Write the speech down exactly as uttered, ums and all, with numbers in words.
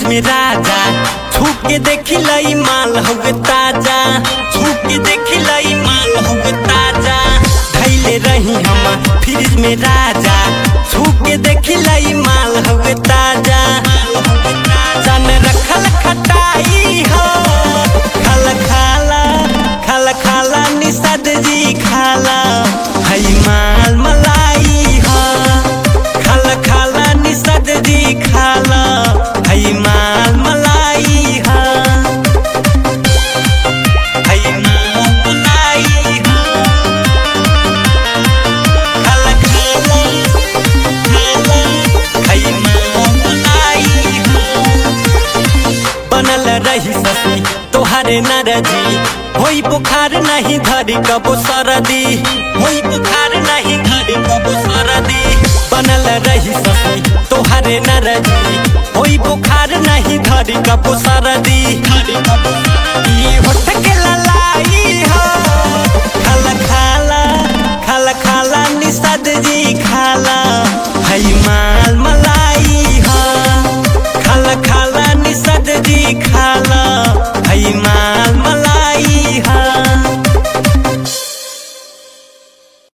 में राजा छूक के देखी लई माल होगे ताजा, छूक के देखी लई माल होगे ताजा। धैले रही हम फ्रिज में राजा छूक के देखी लई माल होगे ताजा। जन रखल खटाई हो खाला खाला खाला खाला निषाद जी खाला हई माल मलाई हो खाला खाला निषाद जी खाला हई माल मलाई हो हई माल मलाई हो खाला खाला खाला हई माल मलाई हो। बनल रही ससी तोहारे नरजी होई बुखार नहीं धरी कबो सरदी, होई बुखार नहीं धरी कबो सरदी। बनल रही ससी तोहारे नरजी होई बुखार नहीं धरी कबो सरदी, धरी कबो सरदी।